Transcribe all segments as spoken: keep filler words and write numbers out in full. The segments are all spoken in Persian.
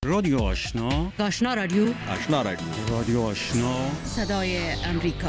رادیو آشنا، آشنا رادیو، آشنا رادیو، رادیو آشنا، صدای امریکا.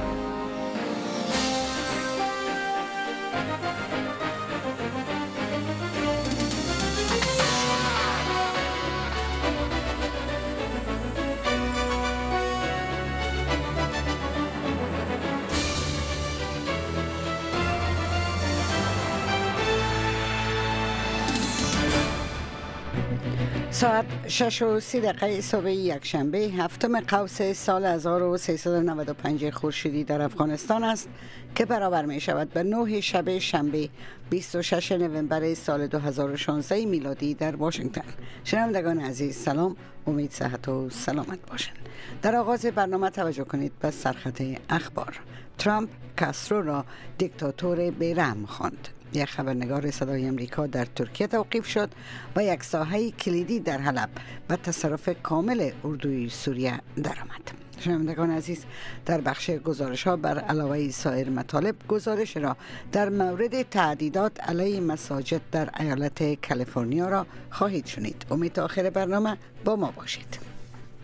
ساعت شش و سی دقیقه صبح یک شنبه هفتم قوس سال هزار و سیصد و نود و پنج خورشیدی در افغانستان است که برابر می شود به نه شب شنبه بیست و ششم نوامبر سال دو هزار و شانزده میلادی در واشنگتن. شنوندگان عزیز سلام، امید صحت و سلامت باشند. در آغاز برنامه توجه کنید به سرخط اخبار. ترامپ کاسترو را دیکتاتور بی‌رحم خواند. یک خبرنگار صدای امریکا در ترکیه توقیف شد و یک ساحه کلیدی در حلب به تصرف کامل اردوی سوریه درآمد. شنوندگان عزیز، در بخش گزارش ها بر علاوه سایر مطالب گزارش را در مورد تعدیدات علیه مساجد در ایالت کالیفرنیا را خواهید شنید. امید تا آخر برنامه با ما باشید.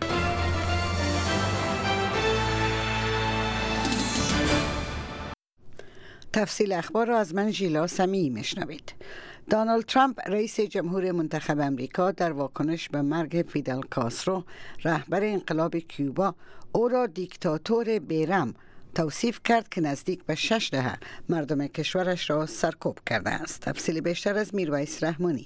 تفصیل اخبار را از من ژیلا سمیعی میشنوید. دونالد ترامپ رئیس جمهور منتخب امریکا در واکنش به مرگ فیدل کاسترو رهبر انقلاب کیوبا او را دیکتاتور بی‌رحم توصیف کرد که نزدیک به شش دهه مردم کشورش را سرکوب کرده است. تفصیل بیشتر از میرویس رحمانی.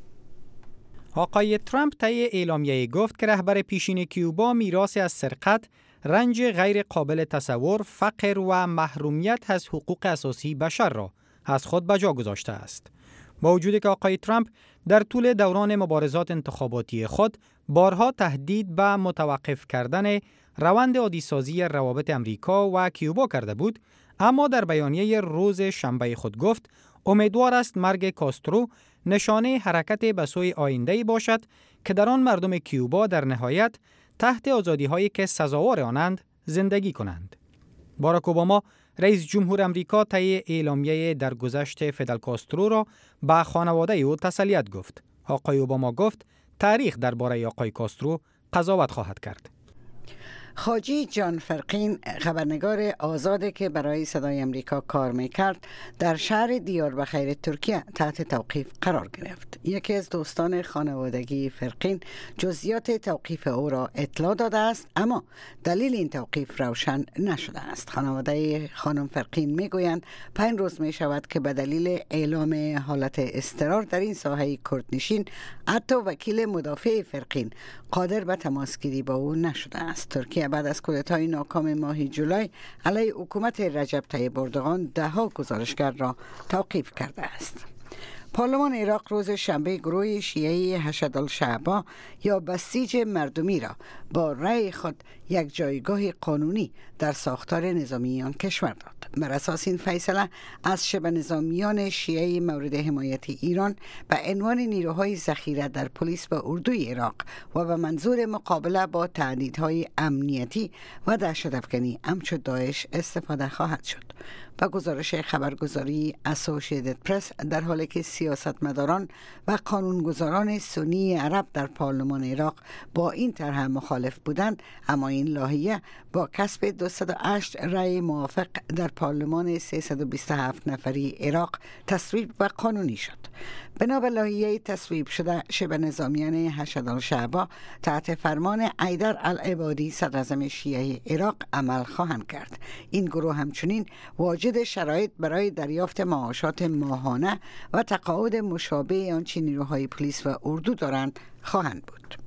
آقای ترامپ طی اعلامیه گفت که رهبر پیشین کیوبا میراثی از سرقت، رنج غیر قابل تصور، فقر و محرومیت از حقوق اساسی بشر را از خود به جا گذاشته است. با وجودی که آقای ترامپ در طول دوران مبارزات انتخاباتی خود بارها تهدید به متوقف کردن روند عادی‌سازی روابط امریکا و کیوبا کرده بود، اما در بیانیه روز شنبه خود گفت امیدوار است مرگ کاسترو نشانه حرکت به سوی آینده‌ای باشد که در آن مردم کیوبا در نهایت تحت آزادی‌هایی که سزاوار آنند زندگی کنند. باراک اوباما رئیس جمهور امریکا طی اعلامیه درگذشت فیدل کاسترو را به خانواده او تسلیت گفت. آقای اوباما گفت تاریخ درباره آقای کاسترو قضاوت خواهد کرد. حاجی جان فرقین، خبرنگار آزاده که برای صدای امریکا کار میکرد، در شهر دیاربخیر ترکیه تحت توقیف قرار گرفت. یکی از دوستان خانوادگی فرقین جزئیات توقیف او را اطلاع داده است، اما دلیل این توقیف روشن نشده است. خانواده خانم فرقین میگویند پنج روز می شود که به دلیل اعلام حالت اضطرار در این ساحه کردنشین حتی وکیل مدافع فرقین قادر به تماسگیری با او نشده است. ترکیه بعد از کودتای ناکام ماه جولای علیه حکومت رجب طیب اردوغان ده ها گزارشگر را توقیف کرده است. پارلمان عراق روز شنبه گروه شیعه حشدالشعبا یا بسیج مردمی را با رأی خود یک جایگاه قانونی در ساختار نظامی آن کشور داد. بر اساس این فیصله از شبه نظامیان شیعه مورد حمایت ایران به عنوان نیروهای ذخیره در پلیس و اردوی عراق و به منظور مقابله با تهدیدهای امنیتی و دهشت‌افکنی همچون داعش استفاده خواهد شد. و گزارش خبرگزاری اسوسییتد پرس در حالی که سیاستمداران و قانونگذاران سنی عرب در پارلمان عراق با این طرح مخالف بودند، اما این لایحه با کسب دویست و هشت رأی موافق در پارلمان سیصد و بیست و هفت نفری عراق تصویب و قانونی شد. بنا به لایحه تصویب شده، شبه نظامیان حشدالشعبا تحت فرمان حیدر العبادی صدراعظم شیعه عراق عمل خواهند کرد. این گروه همچنین واجد شرایط برای دریافت معاشات ماهانه و تقاعد مشابه آنچه نیروهای پلیس و اردو دارند خواهند بود.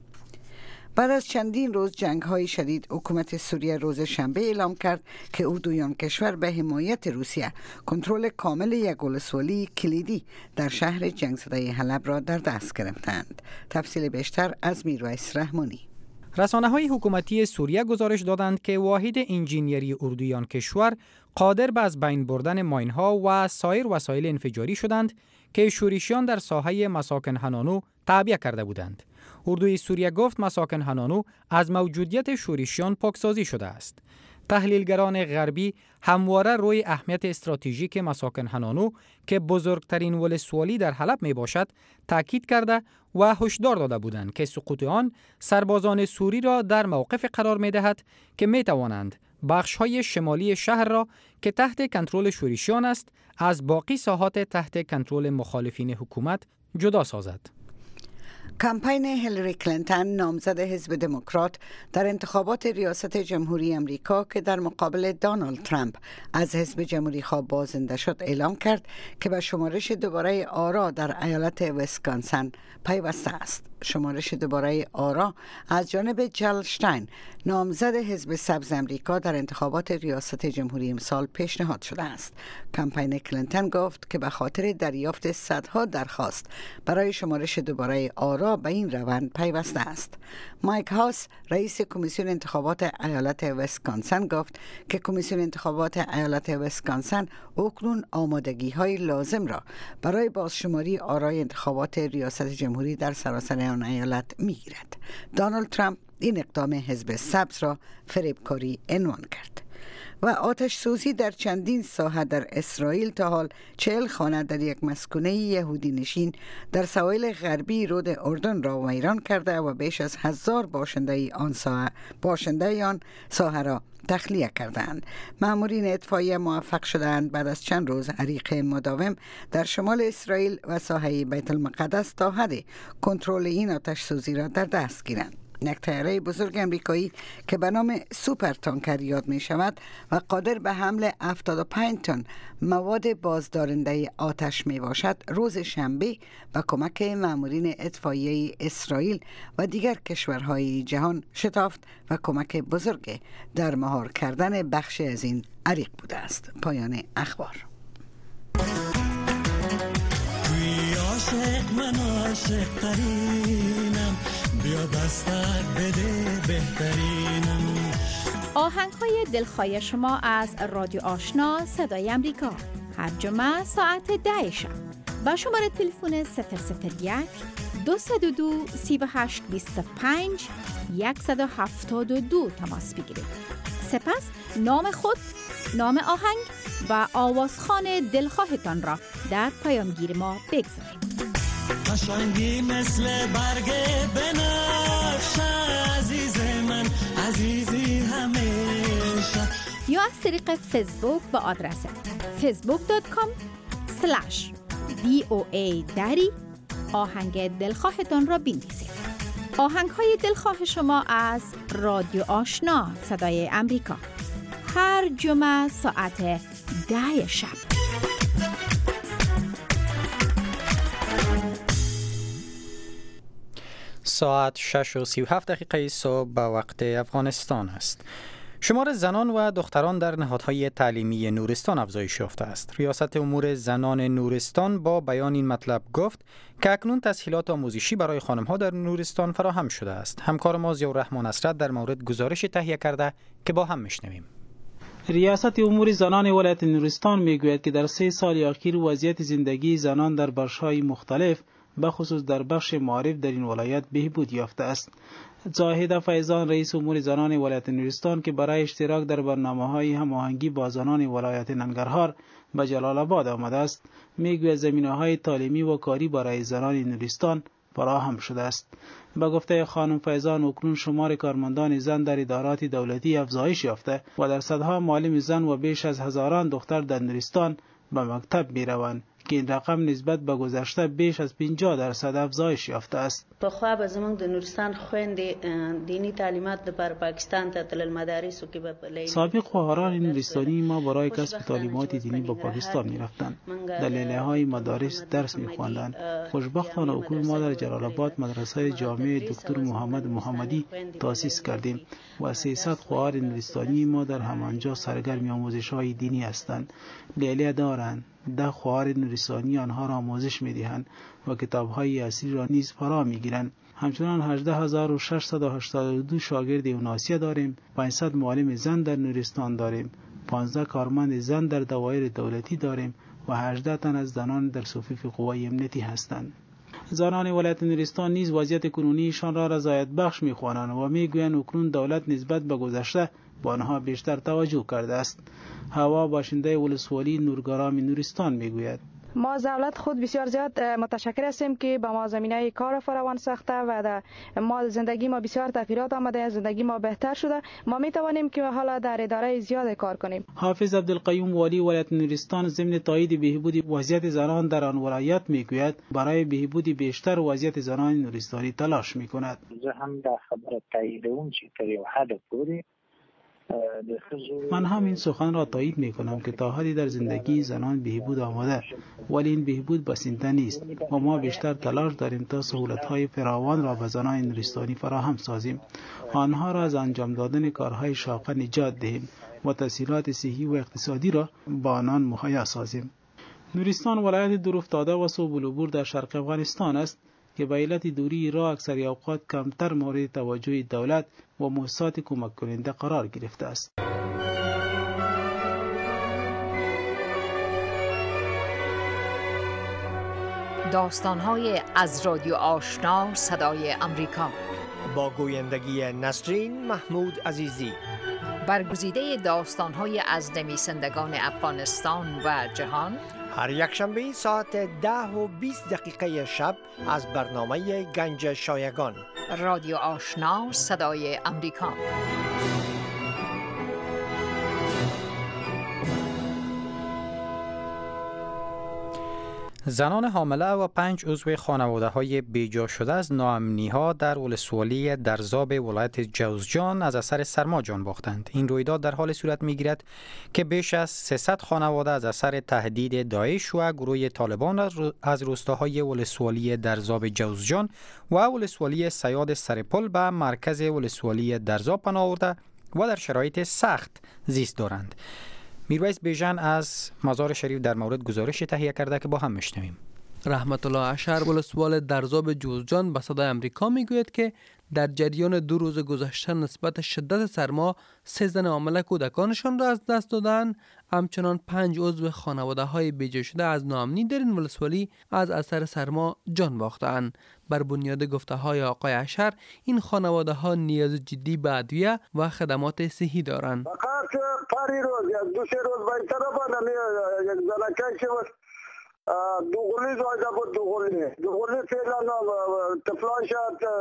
بعد از چندین روز جنگ‌های شدید، حکومت سوریه روز شنبه اعلام کرد که اردویان کشور به حمایت روسیه کنترل کامل یک ولسوالی کلیدی در شهر جنگ زده حلب را در دست گرفتند. تفصیل بیشتر از میرویس رحمانی. رسانه‌های حکومتی سوریه گزارش دادند که واحد انجینیری اردویان کشور قادر به از بین بردن ماین‌ها و سایر وسایل انفجاری شدند که شورشیان در ساحه مساکن حنانو تعبیه کرده بودند. اردوی سوریه گفت مساکن حنانو از موجودیت شورشیان پاکسازی شده است. تحلیلگران غربی همواره روی اهمیت استراتژیک مساکن حنانو که بزرگترین ولسوالی در حلب می باشد تاکید کرده و هشدار داده بودند که سقوط آن سربازان سوری را در موقف قرار می دهد که می توانند بخش‌های شمالی شهر را که تحت کنترل شورشیان است از باقی ساحات تحت کنترل مخالفین حکومت جدا سازد. کمپین هیلاری کلینتون نامزد حزب دموکرات در انتخابات ریاست جمهوری امریکا که در مقابل دونالد ترامپ از حزب جمهوری خواه بازنده شد اعلام کرد که به شمارش دوباره آرا در ایالت ویسکانسن پیوسته است. شمارش دوباره آرا از جانب جل شتاین نامزد حزب سبز امریکا در انتخابات ریاست جمهوری امسال پیشنهاد شده است. کمپین کلینتون گفت که به خاطر دریافت صدها درخواست برای شمارش دوباره آرا به این روند پیوسته است. مایک هاوس رئیس کمیسیون انتخابات ایالت ویسکانسن گفت که کمیسیون انتخابات ایالت ویسکانسن اکنون آمادگی های لازم را برای بازشماری آرای انتخابات ریاست جمهوری در سراسر آن ایالت میگیرد. دونالد ترامپ این اقدام حزب سبز را فریبکاری عنوان کرد. و آتش سوزی در چندین ساحه در اسرائیل تا حال چهل خانه در یک مسکونه یهودی نشین در سواحل غربی رود اردن را ویران کرده و بیش از هزار باشنده آن ساحه باشنده آن ساحه را تخلیه کردند. مامورین اطفائیه موفق شدند بعد از چند روز حریق مداوم در شمال اسرائیل و ساحه بیت المقدس تا حد کنترل این آتش سوزی را در دست گیرند. یک طیاره بزرگ امریکایی که به نام سوپر تانکر یاد می شود و قادر به حمل هفتاد و پنج تن مواد بازدارنده آتش می باشد روز شنبه با کمک مامورین اطفائیه اسرائیل و دیگر کشورهای جهان شتافت و کمک بزرگ در مهار کردن بخش از این حریق بوده است. پایان اخبار. عاشق من عاشق ترینم بیا بستر بده بهترینم. آهنگ های دلخواه شما از رادیو آشنا صدای امریکا هر جمعه ساعت ده شب با شماره تلفن صفر صفر یک دو صفر دو سی و هشت بیست و پنج صد و هفتاد و دو تماس بگیرید. سپس نام خود، نام آهنگ و آوازخوان دلخواهتان را در پیامگیر ما بگذارید. قشنگی مثل برگ بنفشه عزیز من عزیزی همیشه. یا از طریق فیسبوک با آدرس فیسبوک دات کام اسلش وی او ای دری آهنگ دلخواهتان را بنویسید. آهنگ های دلخواه شما از رادیو آشنا صدای امریکا هر جمعه ساعت ده شب. ساعت شش و سی و هفت دقیقه صبح به وقت افغانستان است. شمار زنان و دختران در نهادهای تعلیمی نورستان افزایش یافته است. ریاست امور زنان نورستان با بیان این مطلب گفت که اکنون تسهیلات آموزشی برای خانم‌ها در نورستان فراهم شده است. همکار ما ضیاءالرحمن اسرت در مورد گزارش تهیه کرده که با هم میشنویم. ریاست امور زنان ولایت نورستان میگوید که در سه سال اخیر وضعیت زندگی زنان در بخش‌های مختلف به خصوص در بخش معارف در این ولایت بهبود یافته است. زاهده فیضان رئیس امور زنان ولایت نورستان که برای اشتراک در برنامه‌های هماهنگی با زنان ولایت ننگرهار به جلال آباد آمده است میگوید زمینه‌های تعلیمی و کاری برای زنان نورستان فراهم شده است. با گفته خانم فیضان اکنون شمار کارمندان زن در ادارات دولتی افزایش یافته و درصدها معلم زن و بیش از هزاران دختر در نورستان به مکتب میروند که این رقم نسبت به گذشته بیش از پنجاه درصد افزایش یافته است. په خو به زمونږ د نورستان خويندې دینی تعلیمات لپاره پاکستان ته تلل مدارس کې به سابق خواهران نورستانی ما برای کسب تعلیمات دینی به پاکستان می‌رفتند. در لیله‌های مدارس درس می‌خواندند. خوشبختانه اکنون ما در جلال آباد مدرسه جامع دکتر محمد محمدی تأسیس کردیم و سیصد خواهر نورستانی ما در همانجا سرگرم آموزش‌های دینی هستند. لیله دارند. ده خواهر نورستانی آنها را آموزش می‌دهند و کتاب‌های اصلی را نیز فرا می‌گیرند. همچنان هجده هزار و ششصد و هشتاد و دو شاگرد اوناسیه داریم، پانصد معلم زن در نورستان داریم، پانزده کارمند زن در دوایر دولتی داریم و هجده تن از زنان در صفوف قوای امنیتی هستند. زنان ولایت نورستان نیز وضعیت کنونیشان را رضایت بخش می‌خوانند و می‌گویند اکنون دولت نسبت به گذشته با آنها بیشتر توجه کرده است. هوا باشنده ولسوالی نورگرام نورستان می‌گوید ما از دولت خود بسیار زیاد متشکر هستیم که به ما زمینه کار فراوان ساخته و ما زندگی ما بسیار تغییرات آمده، زندگی ما بهتر شده. ما می توانیم که حالا در اداره زیاد کار کنیم. حافظ عبدالقیوم والی ولایت نورستان ضمن تایید بهبود وضعیت زنان در آن ولایت میگوید برای بهبود بیشتر وضعیت زنان نورستانی تلاش میکند. زه هم در خبر تاییدوم چې تر یو حد پورې من هم این سخن را تایید می کنم که تا حدی در زندگی زنان بهبود آمده، ولی این بهبود بسنده نیست و ما بیشتر تلاش داریم تا سهولت‌های فراوان را به زنان نورستانی فراهم سازیم، آنها را از انجام دادن کارهای شاقه نجات دهیم و تسهیلات صحی و اقتصادی را با آنان مهیا سازیم. نورستان ولایت دورافتاده و صوب العبور در شرق افغانستان است که به علت دوری راه اکثر اوقات کمتر مورد توجه دولت و مؤسسات کمک کننده قرار گرفته است. داستان‌های از رادیو آشنا صدای امریکا با گویندگی نسرین محمود عزیزی. برگزیده داستان‌های از نویسندگان افغانستان و جهان هر یک شنبه ساعت ده و بیست دقیقه شب از برنامه گنج شایگان. رادیو آشنا صدای امریکا. زنان حامله و پنج عضو خانواده های بیجا شده از ناامنی ها در ولسوالی درزاب ولایت جوزجان از اثر سرما جان باختند. این رویداد در حال صورت می گیرد که بیش از سیصد خانواده از اثر تهدید داعش و گروه طالبان از روستاهای ولسوالی درزاب جوزجان و ولسوالی سیاد سرپل به مرکز ولسوالی درزاب پناه آورده و در شرایط سخت زیست دارند. میرویس بیژن از مزار شریف در مورد گزارش تهیه کرده که با هم میشنویم. رحمت الله اشهر ولسوال درزاب جوزجان به صدای امریکا میگوید که در جریان دو روز گذشته نسبت شدت سرما سه زن حامله کودکانشان را از دست دادند. همچنان پنج عضو خانواده های بیجا شده از ناامنی در این ولسوالی از اثر سرما جان باختند. بر بنیاد گفته های آقای اشهر این خانواده ها نیاز جدی به ادویه و خدمات صحی دارند. فقط پری روز یا دو سه روز باید طرف یک زنکه که دوغلی زایده بود دوغلی دوغلی فعلا طفلاش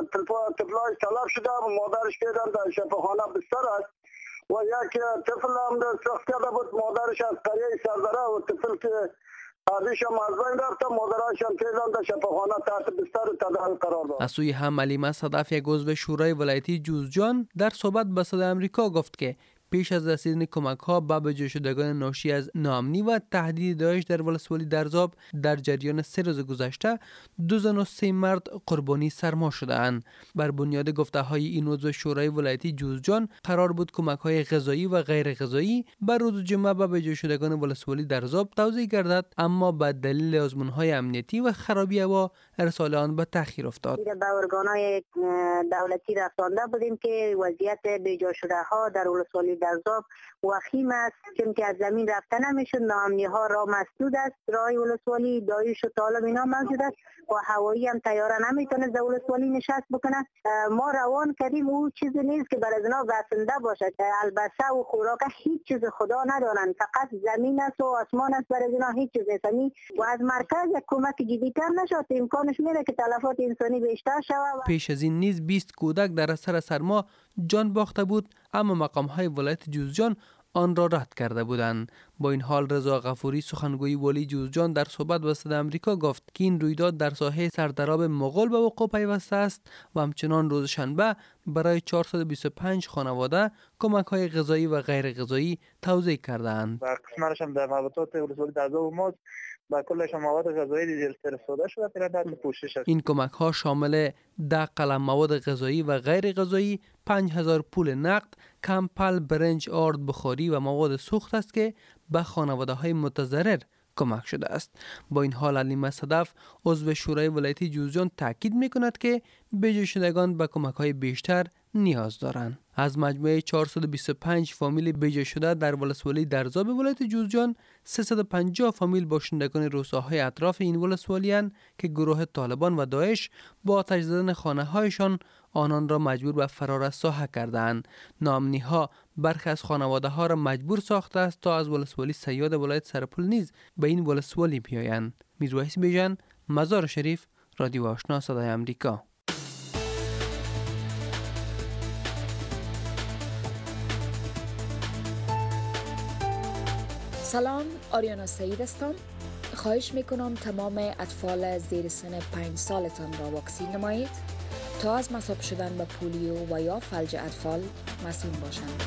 طفلاش طلب شده مادرش کردن در شفاخانه بستر است و یک طفل هم سخت کرده بود مادرش از قریه سردره و طفل که آبیش هم از بین رفته مادرش هم فعلا در شفاخانه تحت بستر تداوی قرار داد. از سوی هم علیمه صدف یک عضو شورای ولایتی جوزجان در صحبت به صدای امریکا گفت که پیش از رسیدن کمک ها به بیجا شدگان ناشی از ناامنی و تهدید داعش در ولسوالی درزاب در جریان سه روز گذشته دو زن و سه مرد قربانی سرما شده‌اند. بر بنیاد گفته های این عضو شورای ولایتی جوزجان قرار بود کمک های غذایی و غیر غذایی بر روز جمعه به بیجا شدگان ولسوالی درزاب توزیع گردد، اما به دلیل آزمون های امنیتی و خرابی هوا ارسال آن به تاخیر افتاد. به ارگان‌های دولتی رسانده بودیم که وضعیت بیجا شده ها در ولسوالی درزاب وخیم است، چون که از زمین رفته نمیشد، ناامنی ها را مسدود است، راه ولسوالی داعش و طالب اینا موجود است و هوایی هم طیاره نمیتونه در ولسوالی نشست بکنه. ما روان کردیم او چیزی نیست که برای اینا بسنده باشد، البته و خوراک هیچ چیز خدا ندارن، فقط زمین است و آسمان است، برای اینا هیچ چیز نیست و از مرکز کمک جدی‌تر نشد، امکانش میره که تلفات انسانی بیشتر شود. پیش از این نیز بیست کودک در اثر سرما جان باخته بود، اما مقام های ولایت جوزجان آن را رد کرده بودند. با این حال رضا غفوری سخنگوی والی جوزجان در صحبت با صدای امریکا گفت که این رویداد در ساحه سردراب مغول به وقوع پیوسته است و همچنان روز شنبه برای چهارصد و بیست و پنج خانواده کمک های غذایی و غیر غذایی توزیع کردند. و قسمتش هم در مربوطات ولسوالی درزاب ما با کلش مواد غذایی فرستاده شده در تحت پوشش است. این کمک ها شامل ده قلم مواد غذایی و غیر غذایی، پنج هزار پول نقد، کمپل، برنج، آرد بخاری و مواد سوخت است که به خانواده های متضرر کمک شده است. با این حال علیمه صدف عضو شورای ولایتی جوزجان تاکید می کند که بیجا شدگان به کمک های بیشتر نیاز دارند. از مجموعه چهارصد و بیست و پنج فامیل بیجا شده در ولسوالی درزاب ولایت جوزجان، سیصد و پنجاه فامیل باشندگان روستاهای اطراف این ولسوالی اند که گروه طالبان و داعش با آتش زدن خانه‌هایشان آنان را مجبور به فرار از ساحه کردند. ناامنی‌ها برخی از خانواده‌ها را مجبور ساخته است تا از ولسوالی صیاد ولایت سرپل نیز به این ولسوالی بیایند. میرویس بیژن، مزار شریف، رادیو آشنا صدای آمریکا. سلام، آریانا سعید هستم. خواهش میکنم تمام اطفال زیر سن پنج سالتان را واکسین نمایید تا از مصاب شدن به پولیو و یا فلج اطفال مسئول باشند.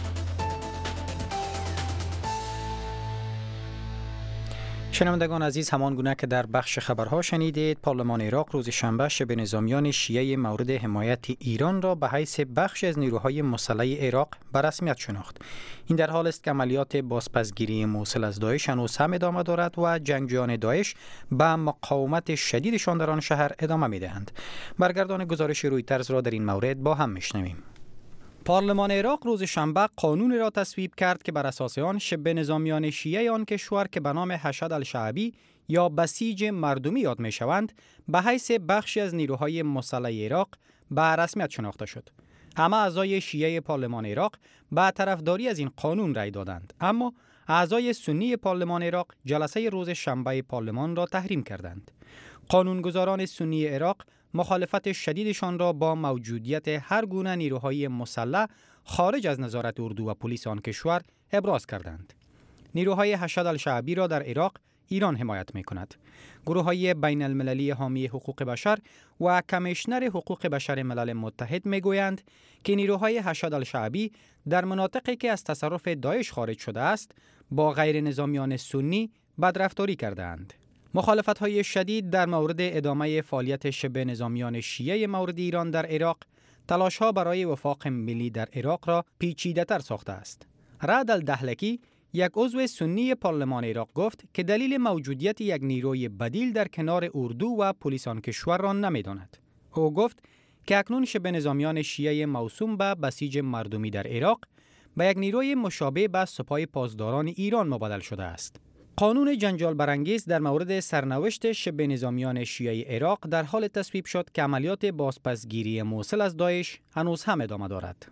شنوندگان عزیز، همان گونه که در بخش خبرها شنیدید، پارلمان عراق روز شنبه شبه نظامیان شیعه مورد حمایت ایران را به حیث بخش از نیروهای مسلح عراق به رسمیت شناخت. این در حال است که عملیات بازپسگیری موصل از داعش هنوز هم ادامه دارد و جنگجویان داعش به مقاومت شدیدشان در آن شهر ادامه می‌دهند. برگردان گزارش رویترز را در این مورد با هم می‌شنویم. پارلمان عراق روز شنبه قانون را تصویب کرد که بر اساس آن شبه نظامیان شیعه آن کشور که به نام حشد الشعبی یا بسیج مردمی یاد می شوند به حیث بخشی از نیروهای مسلح عراق به رسمیت شناخته شد. همه اعضای شیعه پارلمان عراق به طرفداری از این قانون رای دادند، اما اعضای سنی پارلمان عراق جلسه روز شنبه پارلمان را تحریم کردند. قانونگذاران سنی عراق مخالفت شدیدشان را با موجودیت هر گونه نیروهای مسلح خارج از نظارت اردو و پلیس آن کشور ابراز کردند. نیروهای حشد الشعبی را در عراق ایران حمایت می کند. گروه‌های بین المللی حامی حقوق بشر و کمیشنر حقوق بشر ملل متحد می گویند که نیروهای حشد الشعبی در مناطقی که از تصرف داعش خارج شده است با غیر نظامیان سنی بدرفتاری کردند. مخالفت‌های شدید در مورد ادامه فعالیت شبه نظامیان شیعه مورد ایران در عراق، تلاش‌ها برای وفاق ملی در عراق را پیچیده‌تر ساخته است. رعد الدهلکی، یک عضو سنی پارلمان عراق، گفت که دلیل موجودیت یک نیروی بدیل در کنار اردو و پلیس آن کشور را نمی‌داند. او گفت که اکنون شبه نظامیان شیعه موسوم به بسیج مردمی در عراق به یک نیروی مشابه به سپاه پاسداران ایران مبادل شده است. قانون جنجال برانگیز در مورد سرنوشت شبه نظامیان شیعه عراق در حال تصویب شد که عملیات بازپسگیری موصل از داعش هنوز هم ادامه دارد.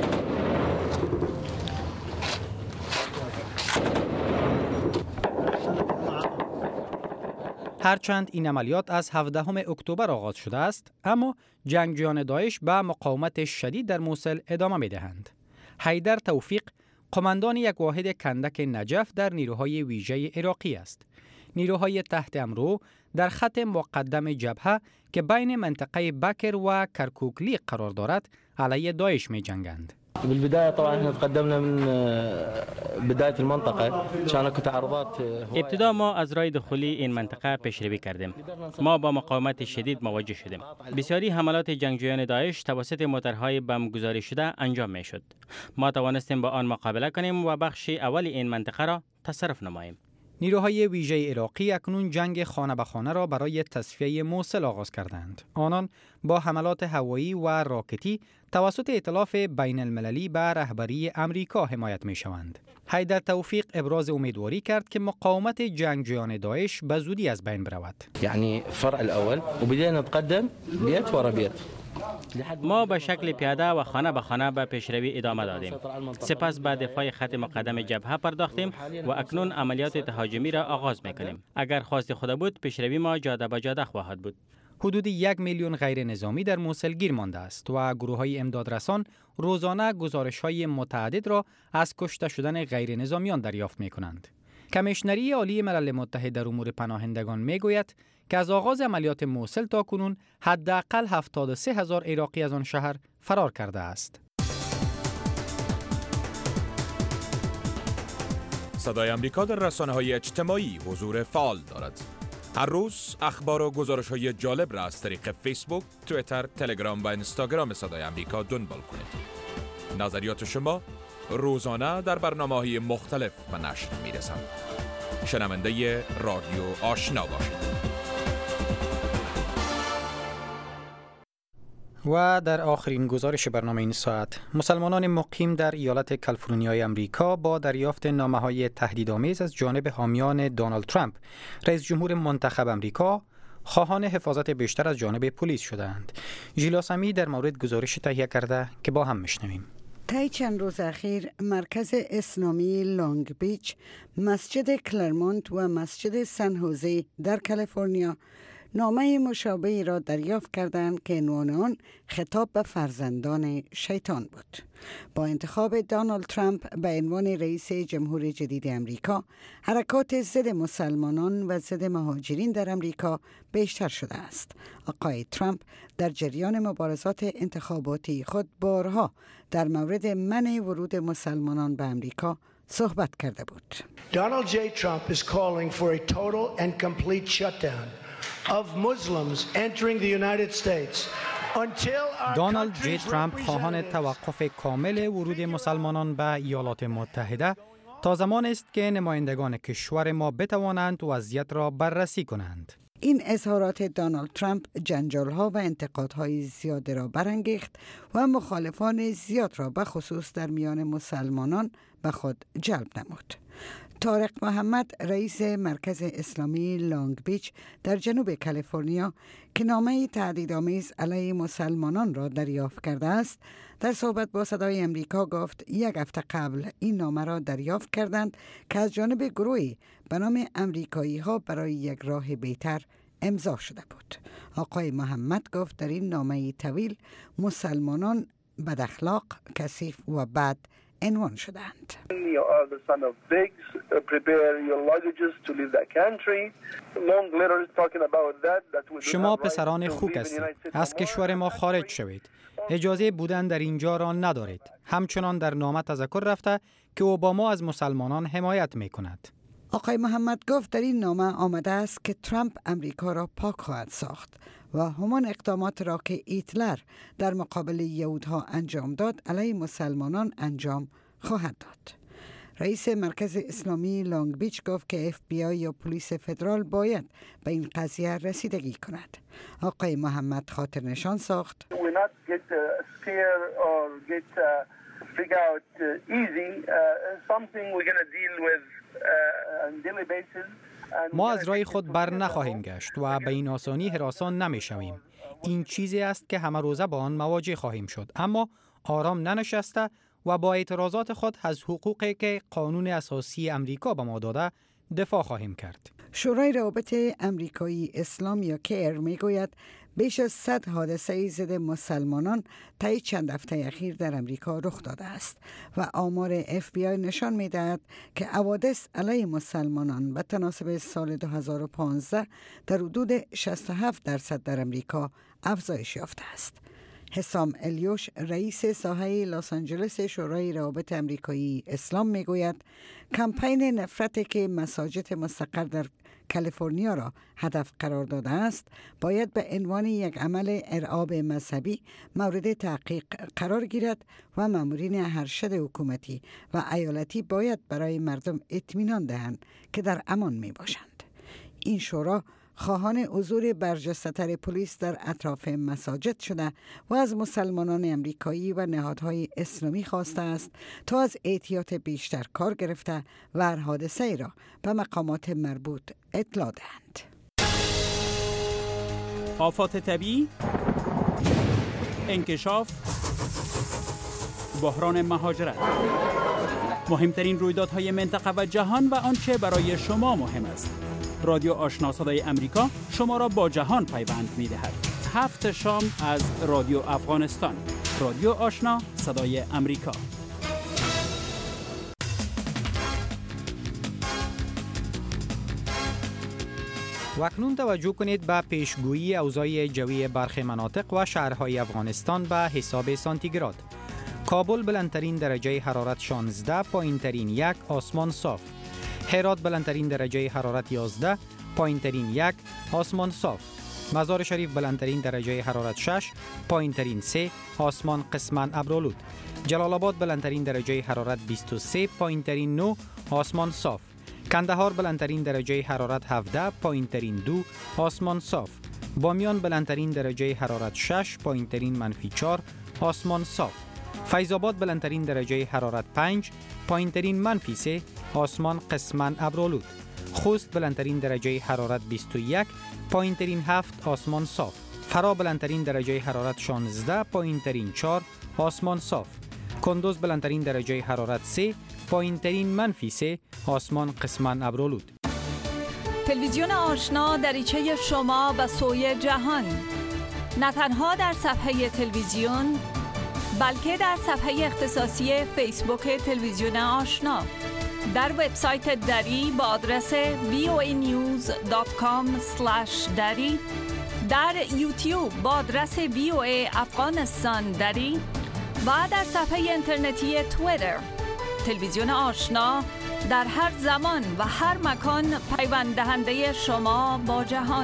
هرچند این عملیات از هفدهم اکتبر آغاز شده است، اما جنگجویان داعش به مقاومت شدید در موصل ادامه می‌دهند. حیدر توفیق، قماندان یک واحد کندک نجف در نیروهای ویژه عراقی است. نیروهای تحت امرو در خط مقدم جبهه که بین منطقه بکر و کرکوکلی قرار دارد علیه داعش می جنگند. بالبداية طبعا احنا تقدمنا من بداية المنطقة كانت تعرضات. ابتدا ما از راه دخولی این منطقه پیشروی کردیم. ما با مقاومت شدید مواجه شدیم. بسیاری حملات جنگجویان داعش توسط موترهای بمبگذاری شده انجام می شد. ما توانستیم با آن مقابله کنیم و بخش اول این منطقه را تصرف نماییم. نیروهای ویژه عراقی اکنون جنگ خانه به خانه را برای تصفیه موصل آغاز کردند. آنان با حملات هوایی و راکتی توسط ائتلاف بین المللی به رهبری امریکا حمایت می شوند. حیدر توفیق ابراز امیدواری کرد که مقاومت جنگجویان داعش به زودی از بین برود. یعنی فرع الاول و بدینا نتقدم بیت ورا بیت. ما به شکل پیاده و خانه به خانه به پیشروی ادامه دادیم. سپس به دفاع خط مقدم جبهه پرداختیم و اکنون عملیات تهاجمی را آغاز میکنیم. اگر خواست خدا بود پیشروی ما جاده به جاده خواهد بود. حدود یک میلیون غیر نظامی در موصل گیر مانده است و گروه‌های امدادرسان روزانه گزارش‌های متعدد را از کشته شدن غیر نظامیان دریافت می‌کنند. کمیشنری عالی ملل متحد در امور پناهندگان میگوید که از آغاز عملیات موصل تا کنون حداقل هفتاد و سه هزار عراقی از آن شهر فرار کرده است. صدای آمریکا در رسانه‌های اجتماعی حضور فعال دارد. هر روز اخبار و گزارش‌های جالب را از طریق فیسبوک، توییتر، تلگرام و اینستاگرام صدای آمریکا دنبال کنید. نظریات شما روزانه در برنامه‌های مختلف به نشر می‌رسند. شنونده رادیو آشنا باشید. و در آخرین گزارش برنامه این ساعت، مسلمانان مقیم در ایالت کالیفرنیای امریکا با دریافت نامه‌های تهدیدآمیز از جانب حامیان دونالد ترامپ، رئیس جمهور منتخب امریکا، خواهان حفاظت بیشتر از جانب پلیس شدند. ژیلا سمی در مورد گزارش تهیه کرده که با هم میشنویم. طی چند روز اخیر مرکز اسلامی لانگ بیچ، مسجد کلرمونت و مسجد سن هوزه در کالیفرنیا نامه مشابهی را دریافت کردند که عنوان آن خطاب به فرزندان شیطان بود. با انتخاب دونالد ترامپ به عنوان رئیس جمهور جدید امریکا، حرکات ضد مسلمانان و ضد مهاجرین در امریکا بیشتر شده است. آقای ترامپ در جریان مبارزات انتخاباتی خود بارها در مورد منع ورود مسلمانان به امریکا صحبت کرده بود. Donald J. Trump is calling for a total and complete shutdown of Muslims entering the United States. دونالد جی ترامپ خواهان توقف کامل ورود مسلمانان به ایالات متحده تا زمان است که نمایندگان کشور ما بتوانند وضعیت را بررسی کنند. این اظهارات دونالد ترامپ جنجال‌ها و انتقادهای زیاد را برانگیخت و مخالفان زیاد را به خصوص در میان مسلمانان به خود جلب نمود. طارق محمد، رئیس مرکز اسلامی لانگ بیچ در جنوب کالیفرنیا که نامه تهدیدآمیز علیه مسلمانان را دریافت کرده است، در صحبت با صدای امریکا گفت یک هفته قبل این نامه را دریافت کردند که از جانب گروهی به نام امریکایی ها برای یک راه بهتر امضا شده بود. آقای محمد گفت در این نامه طویل مسلمانان بد اخلاق، کثیف و بد عنوان شدند. شما پسران خوک هستید. از کشور ما خارج شوید. اجازه بودن در اینجا را ندارید. همچنان در نامه تذکر رفته که اوباما از مسلمانان حمایت می کند. آقای محمد گفت در این نامه آمده است که ترامپ امریکا را پاک خواهد ساخت و همان اقدامات را که هیتلر در مقابل یهودها انجام داد علیه مسلمانان انجام خواهد داد. رئیس مرکز اسلامی لانگ بیچ گفت که اف بی آی یا پلیس فدرال باید به این قضیه رسیدگی کند. آقای محمد خاطر نشان ساخت ما از راه خود بر نخواهیم گشت و به این آسانی هراسان نمی شویم. این چیزی است که همه روزه با آن مواجه خواهیم شد، اما آرام ننشسته و با اعتراضات خود از حقوقی که قانون اساسی امریکا به ما داده دفاع خواهیم کرد. شورای روابط امریکایی اسلام یا کیر میگوید بیش از صد حادثه ضد مسلمانان طی چند هفته اخیر در امریکا رخ داده است و آمار اف بی آی نشان می‌دهد که حوادث علیه مسلمانان به تناسب سال دو هزار و پانزده در حدود شصت و هفت درصد در امریکا افزایش یافته است. حسام الیوش، رئیس ساحه لس آنجلس شورای روابط امریکایی اسلام میگوید کمپین نفرتی که مساجد مستقر در کالیفرنیا را هدف قرار داده است باید به عنوان یک عمل ارعاب مذهبی مورد تحقیق قرار گیرد و مامورین ارشد حکومتی و ایالتی باید برای مردم اطمینان دهند که در امان می باشند. این شورا خواهان حضور برجسته‌تر پلیس در اطراف مساجد شده و از مسلمانان امریکایی و نهادهای اسلامی خواسته است تا از احتیاط بیشتر کار گرفته و هر حادثه را به مقامات مربوط اطلاع دهند. آفات طبیعی، انکشاف، بحران مهاجرت، مهمترین رویدادهای منطقه و جهان و آنچه برای شما مهم است. رادیو آشنا صدای امریکا شما را با جهان پیوند می دهد. هفت شام از رادیو افغانستان. رادیو آشنا صدای امریکا. و اکنون توجه کنید به پیشگویی اوضاع جوی برخی مناطق و شهرهای افغانستان به حساب سانتیگراد. کابل بلندترین درجه حرارت شانزده، پایینترین یک، آسمان صاف. هرات بلندترین درجه حرارت یازده، پایینترین یک، آسمان صاف. مزار شریف بلندترین درجه حرارت شش، پایینترین سه، آسمان قسماً ابرآلود. جلال آباد بلندترین درجه حرارت بیست و سه، پایینترین نه، آسمان صاف. کندهار بلندترین درجه حرارت هفده، پایینترین دو، آسمان صاف. بامیان بلندترین درجه حرارت شش، پایینترین منفی چهار، آسمان صاف. فیض آباد بلندترین درجه حرارت پنج، پایینترین منفی سه، آسمان قسماً ابرآلود. خوست بلندترین درجه حرارت بیست و یک، پایینترین هفت، آسمان صاف. فرا بلندترین درجه حرارت شانزده، پایینترین چهار، آسمان صاف. کندوز بلندترین درجه حرارت سه، پایینترین منفی سه، آسمان قسماً ابرآلود. تلویزیون آشنا دریچه شما به سوی جهان، نه تنها در صفحه تلویزیون بلکه در صفحه اختصاصی فیسبوک تلویزیون آشنا، در وبسایت دری با آدرس وی او ای نیوز دات کام اسلش دری، در یوتیوب با آدرس وی او ای افغانستان دری و در صفحه اینترنتی توییتر. تلویزیون آشنا در هر زمان و هر مکان پیوند دهنده شما با جهان.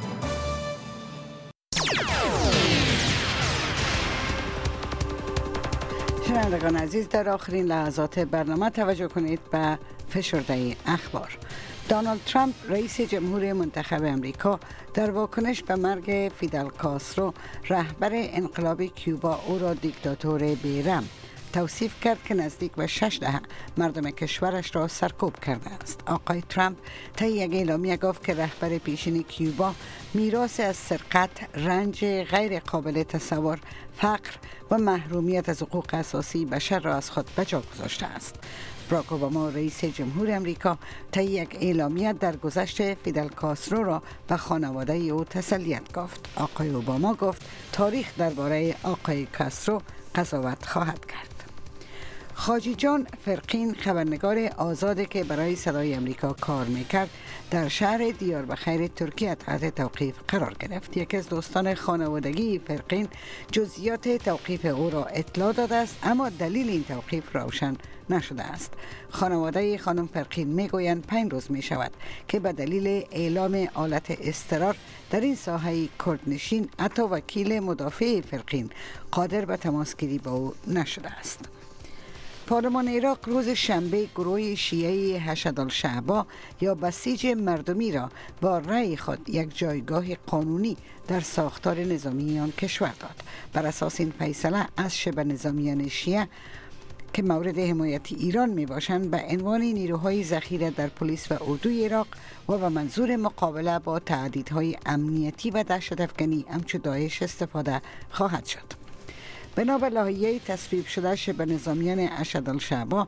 شنوندگان عزیز، در آخرین لحظات برنامه توجه کنید به فشرده اخبار. دونالد ترامپ رئیس جمهور منتخب امریکا در واکنش به مرگ فیدل کاسترو رهبر انقلاب کیوبا او را دیکتاتور بیرحم توصیف کرد که نزدیک به شش دهه مردم کشورش را سرکوب کرده است. آقای ترامپ طی یک اعلامیه گفت که رهبر پیشین کیوبا میراث از سرقت، رنج غیر قابل تصور، فقر و محرومیت از حقوق اساسی بشر را از خود به جا گذاشته است. باراک اوباما رئیس جمهور امریکا طی یک اعلامیه در گذشت فیدل کاسترو را به خانواده او تسلیت گفت. آقای اوباما گفت تاریخ درباره آقای کاسترو قضاوت خواهد کرد. خاجی جان فرقین، خبرنگار آزادی که برای صدای امریکا کار میکرد، در شهر دیاربخیر ترکیه تحت توقیف قرار گرفت. یکی از دوستان خانوادگی فرقین جزئیات توقیف او را اطلاع داده است، اما دلیل این توقیف روشن نشده است. خانواده خانم فرقین میگویند پنج روز می شود که به دلیل اعلام حالت اضطرار در این ساحه کردنشین حتی وکیل مدافع فرقین قادر به تماسگیری با او نشده است. پارلمان عراق روز شنبه گروه شیعه حشدالشعبا یا بسیج مردمی را با رأی خود یک جایگاه قانونی در ساختار نظامی آن کشور داد. بر اساس این فیصله از شبه نظامیان شیعه که مورد حمایت ایران می باشند به عنوان نیروهای ذخیره در پلیس و اردوی عراق و به منظور مقابله با تهدیدهای امنیتی و دهشت‌افکنی همچون داعش استفاده خواهد شد. بنا به لایحه تصویب شده شبه نظامیان حشدالشعبا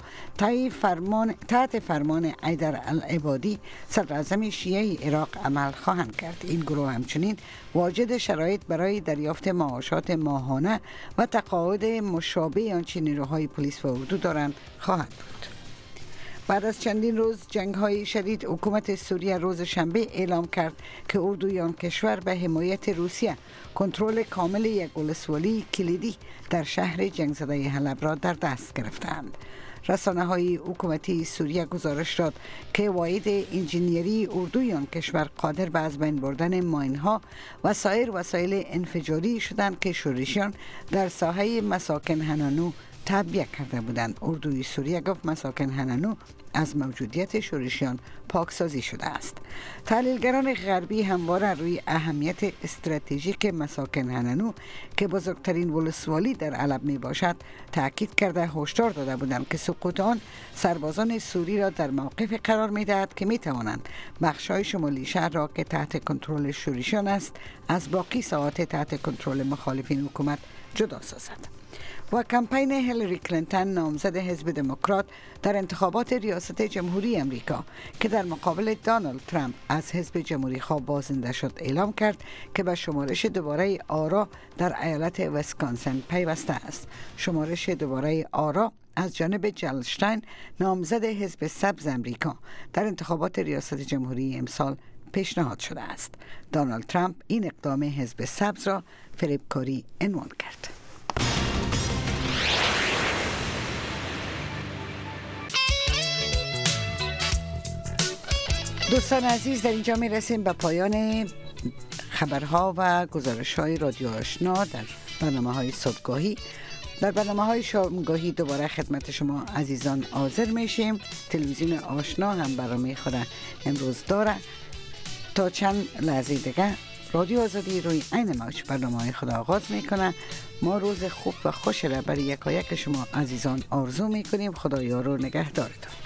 فرمان تحت فرمان حیدر العبادی صدراعظم شیعه عراق عمل خواهند کرد. این گروه همچنین واجد شرایط برای دریافت معاشات ماهانه و تقاعد مشابه آنچه نیروهای پلیس و اردو دارند خواهد بود. بعد از چندین روز جنگ‌های شدید، حکومت سوریه روز شنبه اعلام کرد که اردوی آن کشور به حمایت روسیه کنترل کامل یک ولسوالی کلیدی در شهر جنگ زده حلب را در دست گرفتند. رسانه‌های حکومتی سوریه گزارش داد که واحد انجینیری اردوی آن کشور قادر به از بین بردن ماین‌ها و سایر وسایل انفجاری شدند که شورشیان در ساحه مساکن هنانو تعبیه کرده بودند. اردوی سوریه گفت مساکن هنانو از موجودیت شورشیان پاکسازی شده است. تحلیلگران غربی همواره روی اهمیت استراتژیک مساکن هنانو که بزرگترین ولسوالی در حلب می باشد تاکید کرده هشدار داده بودند که سقوط آن سربازان سوری را در موقف قرار می دهد که می توانند بخش‌های شمالی شهر را که تحت کنترل شورشیان است از باقی ساحات تحت کنترل مخالفین حکومت جدا سازد. و کمپین هیلاری کلینتون نامزد حزب دموکرات در انتخابات ریاست جمهوری امریکا که در مقابل دونالد ترامپ از حزب جمهوری خواه بازنده شد اعلام کرد که به شمارش دوباره آرا در ایالت ویسکانسن پیوسته است. شمارش دوباره آرا از جانب جلشتاین نامزد حزب سبز امریکا در انتخابات ریاست جمهوری امسال پیشنهاد شده است. دونالد ترامپ این اقدام حزب سبز را فریبکاری عنوان کرد. دوستان عزیز، در اینجا می رسیم به پایان خبرها و گزارش های رادیو آشنا در برنامه های صبحگاهی. در برنامه های شامگاهی دوباره خدمت شما عزیزان حاضر میشیم. تلویزیون آشنا هم برنامه خود امروز داره. تا چند لحظه دیگه رادیو آزادی روی عین موج برنامه خود آغاز میکنه. ما روز خوب و خوش را برای یکایک شما عزیزان آرزو میکنیم. خدا یار و نگهدارتان.